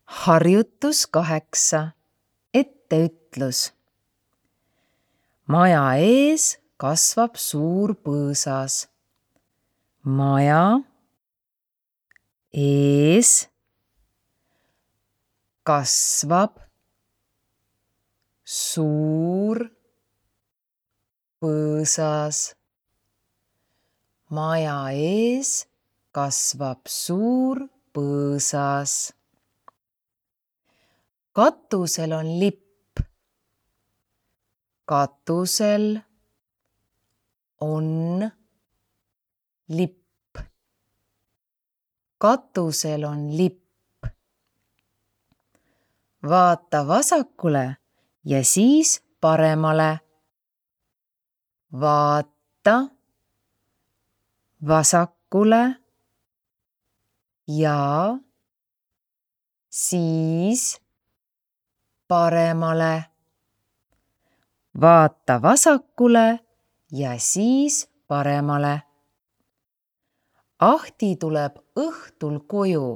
Harjutus 8. Etteütlus. Maja ees kasvab suur põõsas. Maja ees kasvab suur põõsas. Maja ees kasvab suur põõsas. Katusel on lipp. Katusel on lipp. Katusel on lipp. Vaata vasakule ja siis paremale. Vaata vasakule ja siis paremale. Vaata vasakule ja siis paremale. Ahti tuleb õhtul koju.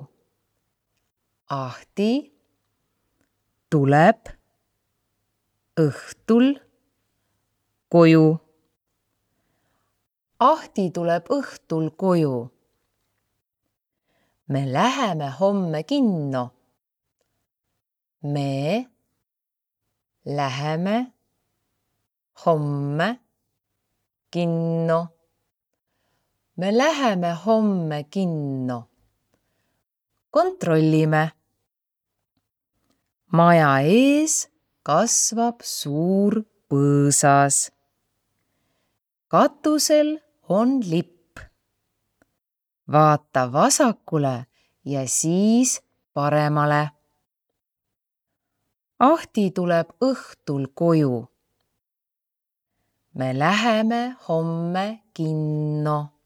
Ahti tuleb õhtul koju. Ahti tuleb õhtul koju. Me läheme homme kinno. Me läheme homme kinno. Me läheme homme kinno. Kontrollime. Maja ees kasvab suur põõsas. Katusel on lipp. Vaata vasakule ja siis paremale. Ahti tuleb õhtul koju. Me läheme homme kinno.